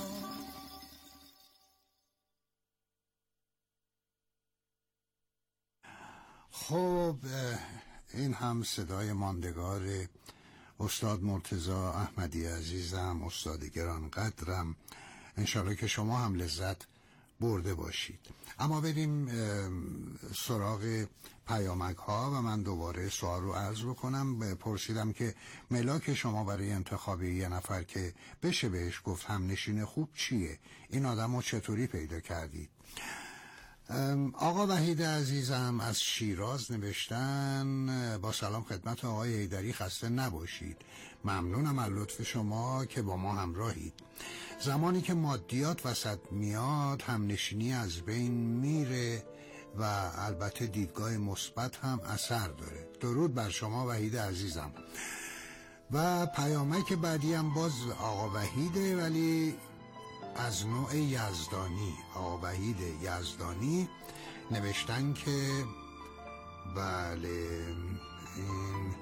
خب این هم صدای ماندگار استاد مرتضی احمدی عزیزم، استاد گرانقدرم. انشالله که شما هم لذت برده باشید. اما بریم سراغ پیامک ها و من دوباره سوال رو عرض بکنم. پرسیدم که ملاک شما برای انتخاب یه نفر که بشه بهش گفت همنشین خوب چیه؟ این آدم رو چطوری پیدا کردید؟ آقا وحید عزیزم از شیراز نوشتن: با سلام خدمت آقای حیدری، خسته نباشید. ممنونم از لطف شما که با ما همراهید. زمانی که مادیات وسط میاد همنشینی از بین میره و البته دیدگاه مثبت هم اثر داره. درود بر شما وحید عزیزم. و پیامک بعدی هم باز آقا وحیده، ولی از نوع یزدانی. آقا وحید یزدانی نوشتن که بله این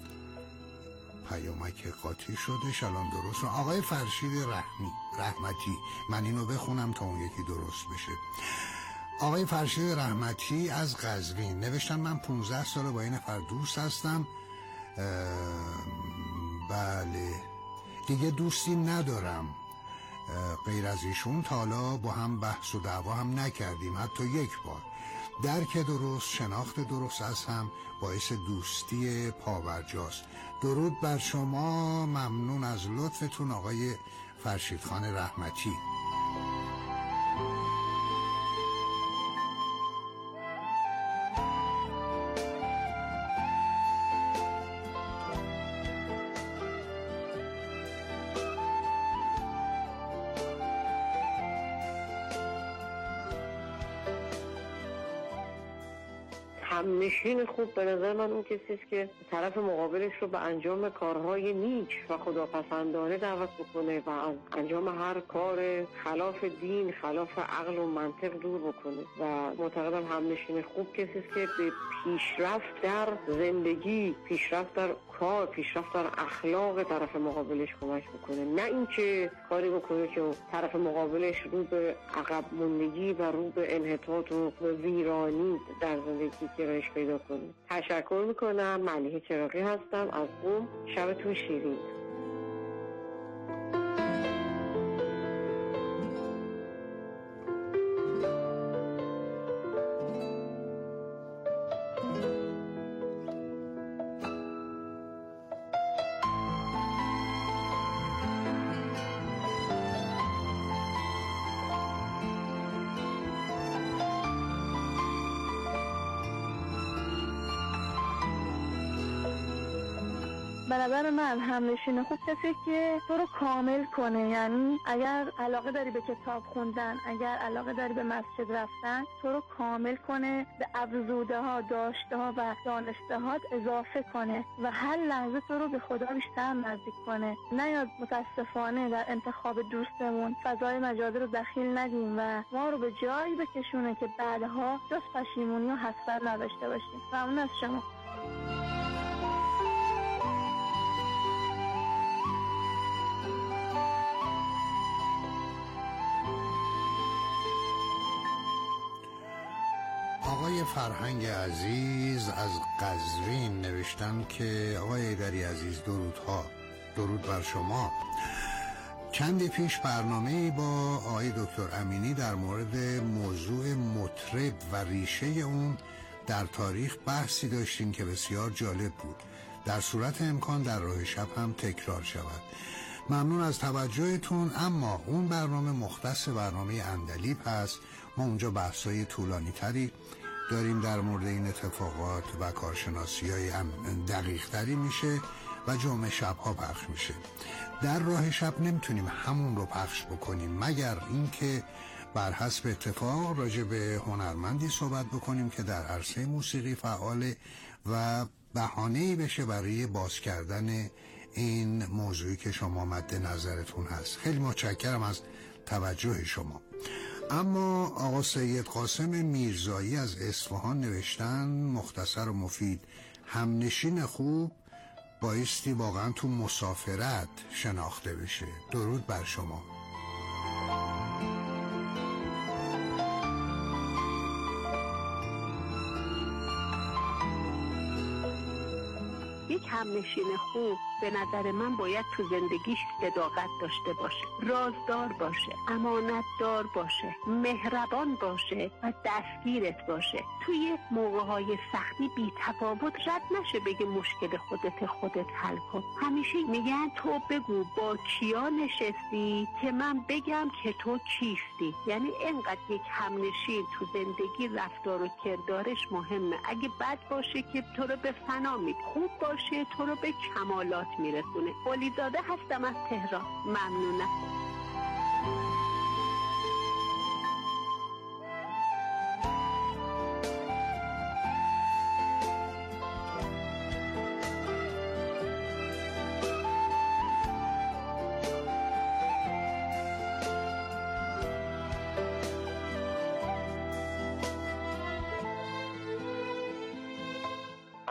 پیامک قاطی شدش، الان درست. آقای فرشید رحمی رحمتی، من اینو بخونم تا اون یکی درست بشه. آقای فرشید رحمتی از قزوین نوشتن من پونزده ساله با این نفر دوست هستم. بله دیگه دوستی ندارم غیر از ایشون، تا حالا با هم بحث و دعوا هم نکردیم حتی یک بار. درک درست، شناخت درست از هم باعث دوستی پابرجاست. درود بر شما، ممنون از لطفتون آقای فرشید خان رحمتی. همنشین خوب به نظر من اون کسی است که طرف مقابلش رو به انجام کارهای نیک و خداپسندانه دعوت بکنه و از انجام هر کار خلاف دین، خلاف عقل و منطق دور بکنه. و معتقدم همنشین خوب کسی است که به پیشرفت در زندگی، پیشرفت در کار، پیشرفت در اخلاق طرف مقابلش کمک بکنه، نه اینکه کاری بکنه که طرف مقابلش رو به عقب موندگی و رو به انحطاط و ویرانی در زندگی گرایش پیدا کنه. تشکر میکنم. ملیحه چراغی هستم از قم. شبتون شیرین. به نظر من همنشین خوب کسی که تو رو کامل کنه. یعنی اگر علاقه داری به کتاب خوندن، اگر علاقه داری به مسجد رفتن، تو رو کامل کنه، به افزوده ها، داشته ها و دانسته هات اضافه کنه و هر لحظه تو رو به خدا بیشتر نزدیک کنه. نیاد متاسفانه در انتخاب دوستمون فضای مجازی رو دخیل ندیم و ما رو به جایی بکشونه که بعدها جز پشیمونی و حسرت نداشته باشیم. ممنون از شما. آقای فرهنگ عزیز از قزوین نوشتن که آقای ایدری عزیز درودها، درود بر شما. چندی پیش برنامه با آقای دکتر امینی در مورد موضوع مطرب و ریشه اون در تاریخ بحثی داشتیم که بسیار جالب بود. در صورت امکان در راه شب هم تکرار شود. ممنون از توجهتون. اما اون برنامه مختص برنامه اندلیب هست. ما اونجا بحثای طولانی تری داریم در مورد این اتفاقات و کارشناسی های دقیق تری میشه و جمعه شب ها پخش میشه. در راه شب نمیتونیم همون رو پخش بکنیم مگر اینکه بر حسب اتفاق راجع به هنرمندی صحبت بکنیم که در عرصه موسیقی فعاله و بهانه‌ای بشه برای باز کردن این موضوعی که شما مد نظرتون هست. خیلی متشکرم از توجه شما. اما آقا سید قاسم میرزایی از اصفهان نوشتن مختصر و مفید: همنشین خوب بایستی واقعا تو مسافرت شناخته بشه. درود بر شما. یک همنشین خوب به نظر من باید تو زندگیش صداقت داشته باشه، رازدار باشه، امانتدار باشه، مهربان باشه و دستگیرت باشه. توی موقع‌های سختی بی تفاوت رد نشه بگه مشکل خودت خودت حل کن. همیشه میگن تو بگو با کیا نشستی که من بگم که تو کیستی. یعنی اینقدر یک همنشین تو زندگی رفتار و کردارش مهمه. اگه بد باشه که تو رو به فنا میبره، خوب باشه تو رو به کمالات میرسونه. ولیزاده هستم از تهران. ممنونم.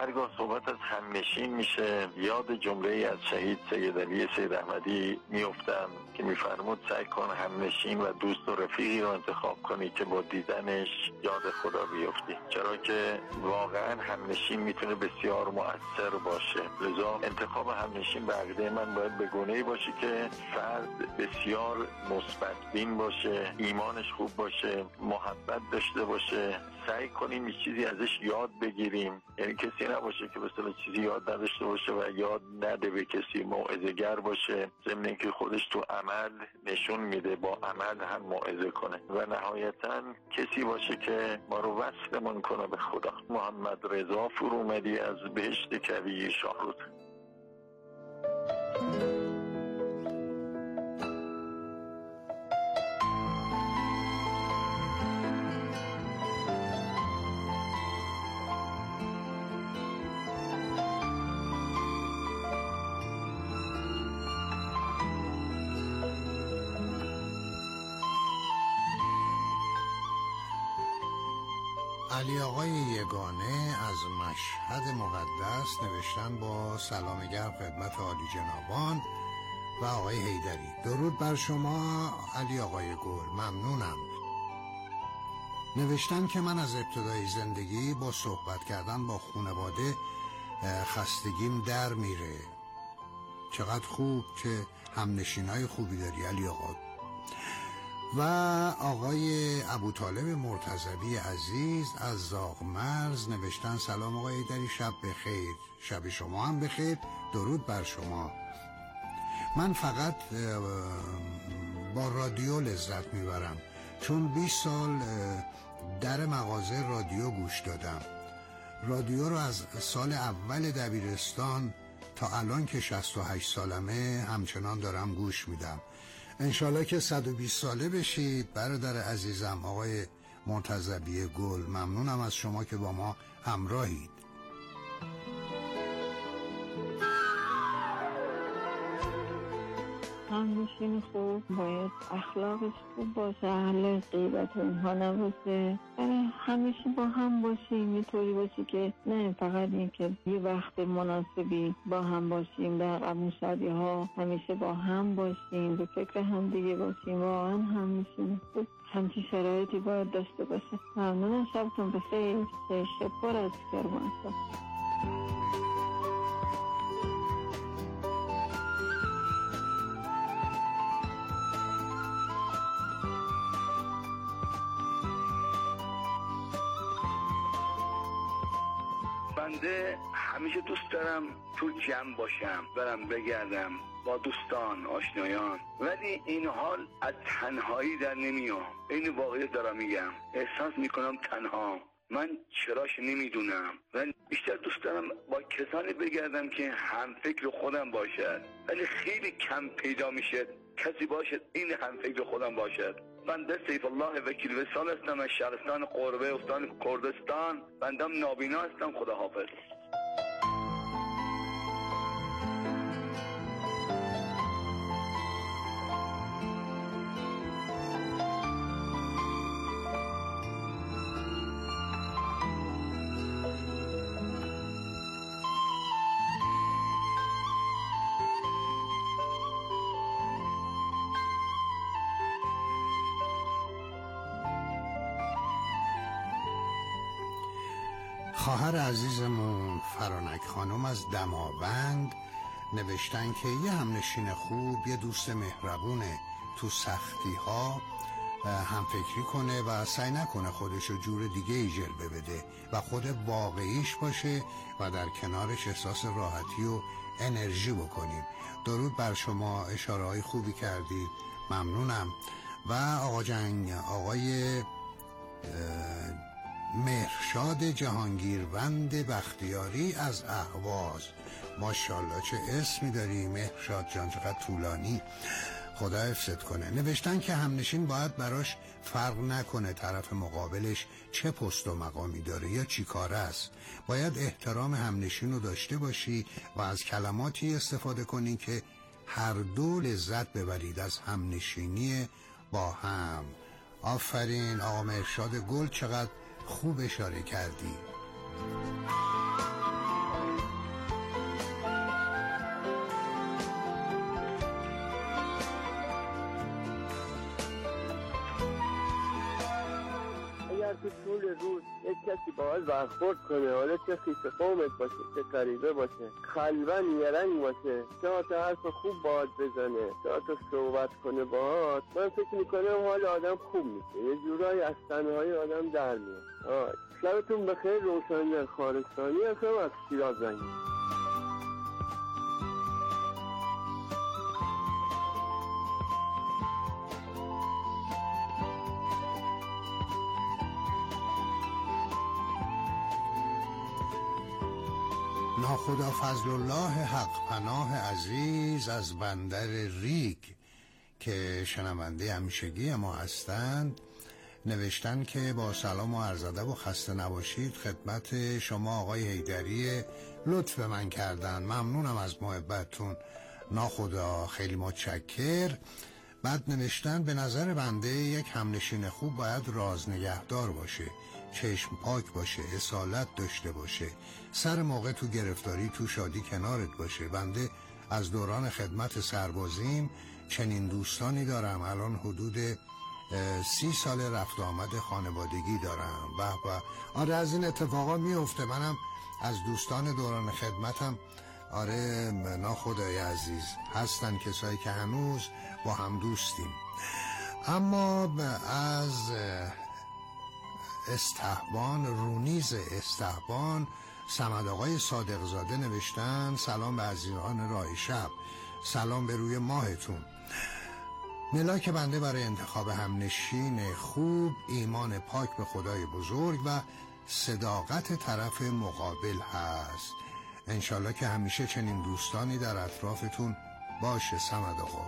هرگاه صحبت از همنشین میشه یاد جمله از شهید سید علی سید احمدی میافتم که میفرمود سعی کن همنشین و دوست و رفیقی رو انتخاب کنی که با دیدنش یاد خدا بیفتی، چرا که واقعا همنشین میتونه بسیار مؤثر باشه. لذا انتخاب همنشین به عقیده من باید به گونه‌ای باشه که فرد بسیار مثبت بین باشه، ایمانش خوب باشه، محبت داشته باشه، سعی کنیم یه چیزی ازش یاد بگیریم، یعنی کسی نباشه که مثلا چیزی یاد نداشته باشه و یاد نده به کسی، موعظه‌گر باشه، ضمن اینکه خودش تو عمل نشون میده، با عمل هم موعظه کنه و نهایتاً کسی باشه که ما رو وصلمون کنه به خدا. محمد رضا فرومدی از بهشت کویر شاهرود. علی آقای یگانه از مشهد مقدس نوشتن با سلام گرم خدمت عالی جنابان و آقای حیدری. درود بر شما علی آقای گل، ممنونم. نوشتن که من از ابتدای زندگی با صحبت کردن با خانواده خستگیم در میره. چقدر خوب که همنشینای خوبی داری علی آقا. و آقای ابوطالب مرتضوی عزیز از زاغمرز نوشتن سلام آقای حیدری، شب بخیر. شب شما هم بخیر، درود بر شما. من فقط با رادیو لذت میبرم، چون بیست سال در مغازه رادیو گوش دادم. رادیو رو از سال اول دبیرستان تا الان که شصت و هشت سالمه همچنان دارم گوش میدم. انشالله که صد و بیست ساله بشید برادر عزیزم آقای مرتضوی گل. ممنونم از شما که با ما همراهید. همنشین خوب باید اخلاقش خوب باشه، اهل غیبت اونها نباشه، همیشه با هم باشیم، اینطوری باشه که نه فقط این که یه وقت مناسبی با هم باشیم، در غم شادی ها همیشه با هم باشیم، به فکر هم دیگه باشیم. واقعا همنشین خوب همچین شرایطی باید داشته باشه. ممنونم، شبتون بخیر. شب پر از کرمانشاه. بنده همیشه دوست دارم تو جمع باشم، برم بگردم با دوستان آشنایان، ولی این حال از تنهایی در نمیام. این واقعیت دارم میگم، احساس میکنم تنها. من چراش نمیدونم، ولی بیشتر دوست دارم با کسانی بگردم که هم فکر خودم باشد، ولی خیلی کم پیدا میشه کسی باشد این هم فکر خودم باشد. بنده سیف الله وکیل وصال هستم از شهرستان قربه استان کردستان. بندم نابینا هستم. خدا حافظ. خواهر عزیزمون فرانک خانم از دماوند نوشتن که یه همنشین خوب یه دوست مهربونه، تو سختی ها هم فکری کنه و سعی نکنه خودشو جور دیگه ای جلوه بده و خود واقعیش باشه و در کنارش احساس راحتی و انرژی بکنیم. درود بر شما، اشاره های خوبی کردید، ممنونم. و آقا جنگ آقای مهرشاد جهانگیروند بختیاری از اهواز، ماشاءالله چه اسمی داری مهرشاد جان، چقدر طولانی، خدا حفظت کنه. نوشتن که همنشین باید براش فرق نکنه طرف مقابلش چه پست و مقامی داره یا چی کاره است، باید احترام همنشین رو داشته باشی و از کلماتی استفاده کنی که هر دو لذت ببرید از همنشینی با هم. آفرین آقا مهرشاد گل، چقدر خوب اشاره کردی. تو طول روز یک کسی باید برخورد کنه، حالا چه خیس قومت باشه، چه قریبه باشه، خلوان یه رنگ باشه، چه تا حرف خوب باید بزنه، چه تا صحبت کنه باید، من فکر میکنم حال آدم خوب میشه، یه جورایی از تنهایی آدم در میاد. شبتون بخیر. روشن خارستانی هستم از شیراز زنگ. ناخدا فضل الله حق پناه عزیز از بندر ریگ که شنونده همیشگی ما هستند نوشتن که با سلام و عرض ادب و خسته نباشید خدمت شما آقای حیدری لطف من کردن، ممنونم از محبتتون ناخدا، خیلی متشکر. بعد نوشتن به نظر بنده یک همنشین خوب باید راز نگهدار باشه، چشم پاک باشه، اصالت داشته باشه، سر موقع تو گرفتاری تو شادی کنارت باشه. بنده از دوران خدمت سربازیم چنین دوستانی دارم، الان حدود سی سال رفت آمد خانوادگی دارم. به به. آره از این اتفاقا میفته. منم از دوستان دوران خدمتم آره ناخدای عزیز هستن کسایی که هنوز با هم دوستیم. اما از استحبان، رونیز استحبان، صمد آقای صادق زاده نوشتن سلام به عزیزان راه شب، سلام به روی ماهتون. ملاک بنده برای انتخاب همنشین خوب ایمان پاک به خدای بزرگ و صداقت طرف مقابل هست. انشالله که همیشه چنین دوستانی در اطرافتون باشه صمد آقا.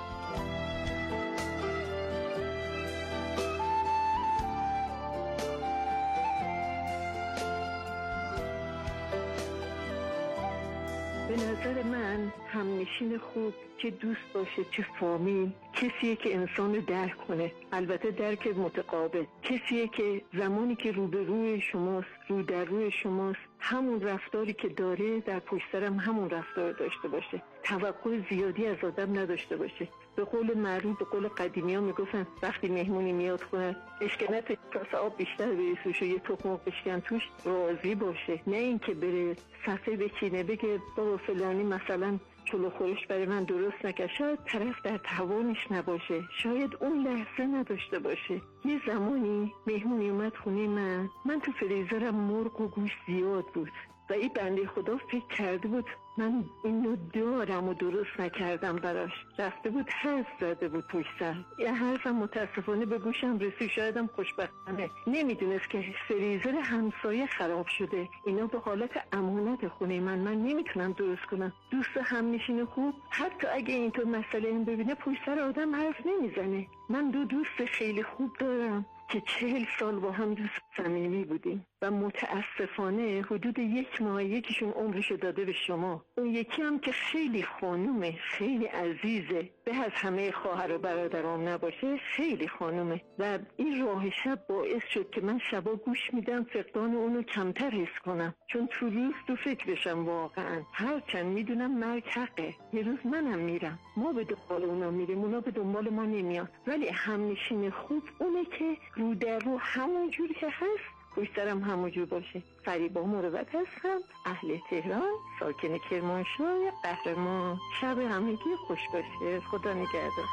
به نظر من همنشین خوب چه دوست باشه چه فامیل، کسیه که انسان رو درک کنه، البته درک متقابل، کسیه که زمانی که روبروی شماست، رو در روی شماست، همون رفتاری که داره در پشت سرم همون رفتار داشته باشه، توقع زیادی از آدم نداشته باشه. به قول معروف، به قول قدیمی ها میگفتن وقتی مهمونی میاد خونه اشکنت کاسه آب بیشتر بریزوش و یه تخم بشکن توش، راضی باشه، نه اینکه بره صفحه بچینه بگه بابا فلانی مثلا چلو خورش برای من درست نکرد. شاید طرف در توانش نباشه، شاید اون لحظه نداشته باشه. یه زمانی مهمونی اومد خونه من، من تو فریزرم مرغ و گوشت زیاد بود و این بنده خدا فکر کرده بود من اینو دارم و درست نکردم براش، رفته بود حرف زده بود پشت سر. یه حرفم متاسفانه به گوشم رسید، شایدم خوشبختانه نمیدونست که فریزر همسایه خراب شده. اینا به حالت امانت خونه من، من نمیتونم درست کنم. دوست همنشین خوب حتی اگه اینطور مسئله این ببینه پشت سر آدم حرف نمیزنه. من دو دوست خیلی خوب دارم که چهل سال با هم دوست صمیمی بودیم و متاسفانه حدود یک ماه یکیشون عمرشو داده به شما، اون یکی هم که خیلی خانومه، خیلی عزیزه، به از همه خواهر و برادرام نباشه، خیلی خانومه و این راه شب باعث شد که من شبا گوش میدم فقدان اونو کمتر حس کنم، چون تو روز تو فکرشم واقعا. هرچند میدونم مرگ حقه، یه روز منم میرم، ما به دنبال اونا میریم، اونا به دنبال ما نمیاد، ولی همنشین خوب اونه که رو در رو همون جوری که هست پشت سرم همونجور باشه. فریبا مروت هستم، اهل تهران، ساکن کرمانشاه، قهرمان. شب همگی خوش باشه. خدا نگهدار.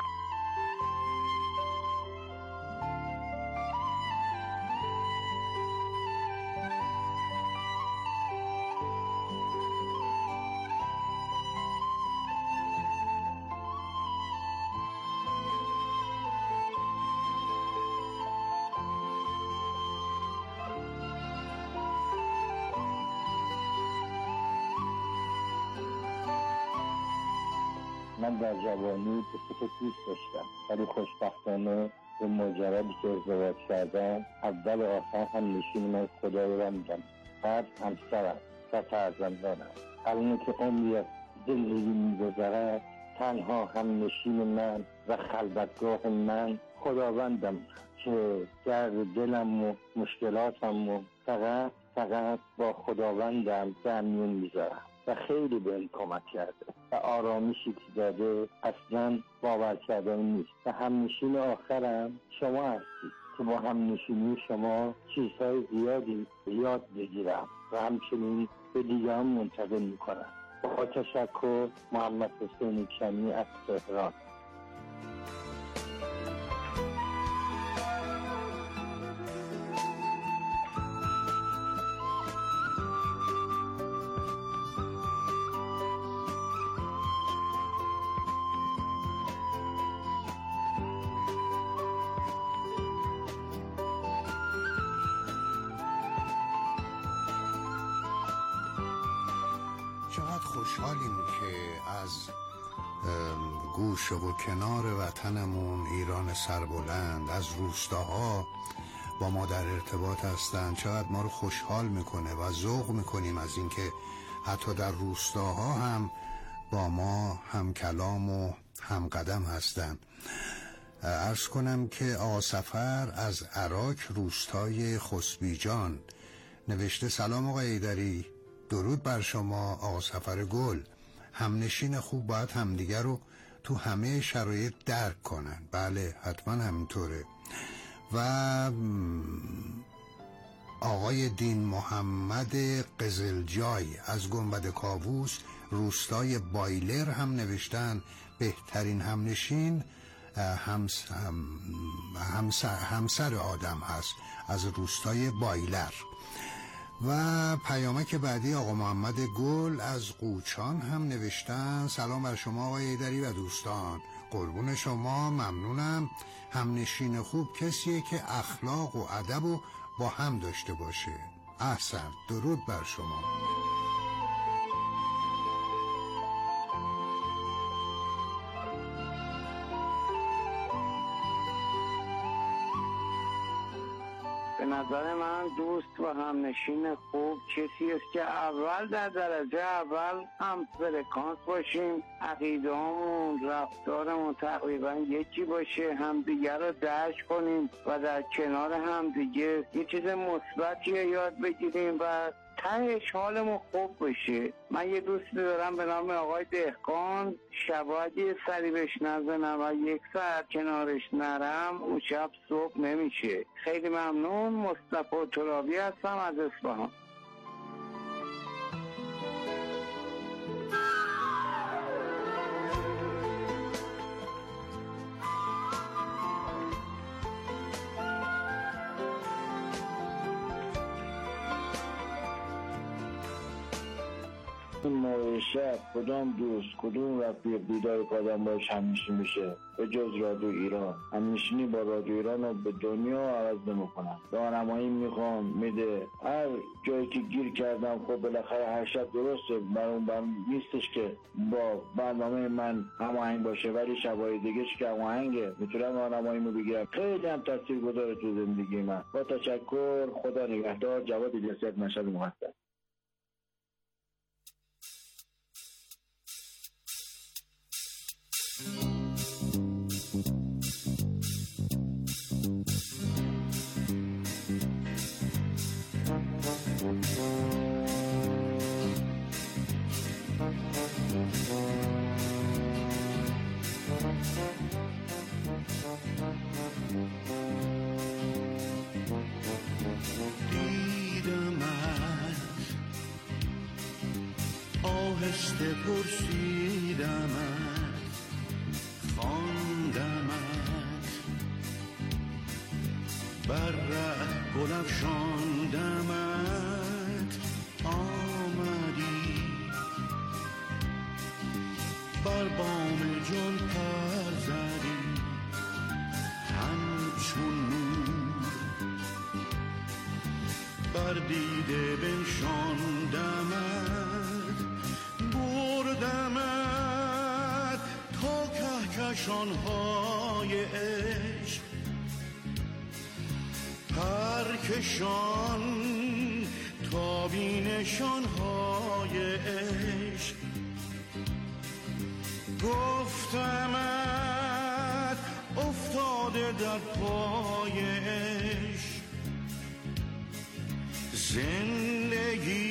من در جوانی به تو دوست داشتم، ولی خوشبختانه به مجردی که ازدواج کردم اول و آخر هم نشین من خدای را میدم، بعد همسرم و فرزندانم. الان که عمری از زندگی میگذرد تنها هم نشین من و خلوتگاه من خداوندم که درد دلم و مشکلاتم و فقط فقط با خداوندم در میون میذارم و خیلی بهم کمک کرده و آرامشی که داده اصلا باور کردنی نیست. و همنشین آخرم شما هستید که با همنشینی شما چیزهای زیادی یاد بگیرم و همچنین به دیگران منتقل میکنم. با تشکر، محمد حسین کمی از تهران. چقدر خوشحالیم که از گوشه و کنار وطنمون ایران سربلند، از روستاها با ما در ارتباط هستن. چقدر ما رو خوشحال میکنه و ذوق میکنیم از اینکه حتی در روستاها هم با ما هم کلام و هم قدم هستن. عرض کنم که آقا سفر از عراق روستای خسبیجان نوشته: سلام آقا ایدری، درود بر شما آقا سفر گل. همنشین خوب باید همدیگر رو تو همه شرایط درک کنن. بله حتما همینطوره. و آقای دین محمد قزلجای از گنبد کاووس روستای بایلر هم نوشتن بهترین همنشین همس هم همسر, همسر آدم هست، از روستای بایلر. و پیامک بعدی آقا محمد گل از قوچان هم نوشتن: سلام بر شما آقای ایدری و دوستان، قربون شما، ممنونم. همنشین خوب کسیه که اخلاق و ادب و با هم داشته باشه. احسن، درود بر شما. به نظر من دوست و همنشین خوب کسی است که اول در درجه اول هم فرکانس باشیم، عقیده‌مون، رفتارمون تقریبا یکی باشه، همدیگه رو درک کنیم و در کنار همدیگه یه چیز مثبتی یاد بگیریم و تهش حالمون خوب بشه. من یه دوستی دارم به نام آقای دهقان، شباید یه سری بهش نزنم و یک ساعت کنارش نرم اون شب صبح نمیشه. خیلی ممنون. مصطفی ترابی هستم از اصفهان. این موقع شب کدام دوست کدوم رفیق بیدار کادم باش همنشین میشه به جز رادیو ایران؟ همنشینی با رادیو ایران رو به دنیا عوض نمیکنم. راهنمایی میخوام میده. هر جایی که گیر کردم خب بالاخره هر شب درسته برام برام نیستش که با برنامه من هماهنگ باشه، ولی شبای دیگهش که هماهنگه میتونم راهنماییمو بگیرم. خیلی هم تاثیرگذاره تو زندگی من. با تشکر، خدا نگهدار. جواد الیاسی از مشهد مقدس. آهسته پرسیدمت، خواندمت، بر ره گل افشاندمت، آمدی بر بام جان پر زدی همچون نور، بر دیده بنشاندمت، بردمت تا کهکشان‌های عشق، پرکشان تا بینشان‌های عشق، گفتمت افتاده در پای عشق، زندگی